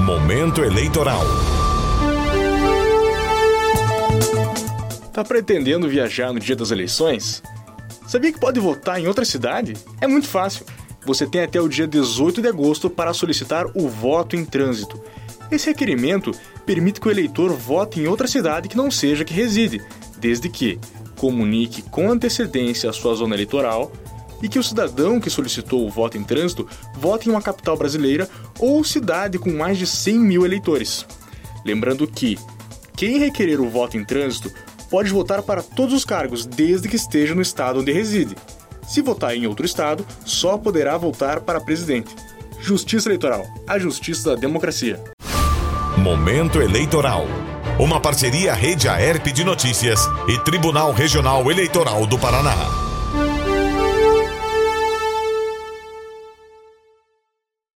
Momento eleitoral. Tá pretendendo viajar no dia das eleições? Sabia que pode votar em outra cidade? É muito fácil. Você tem até o dia 18 de agosto para solicitar o voto em trânsito. Esse requerimento permite que o eleitor vote em outra cidade que não seja que reside, desde que comunique com antecedência a sua zona eleitoral e que o cidadão que solicitou o voto em trânsito vote em uma capital brasileira ou cidade com mais de 100 mil eleitores. Lembrando que quem requerer o voto em trânsito pode votar para todos os cargos, desde que esteja no estado onde reside. Se votar em outro estado, só poderá votar para presidente. Justiça Eleitoral, a justiça da democracia. Momento eleitoral. Uma parceria Rede Aerp de Notícias e Tribunal Regional Eleitoral do Paraná.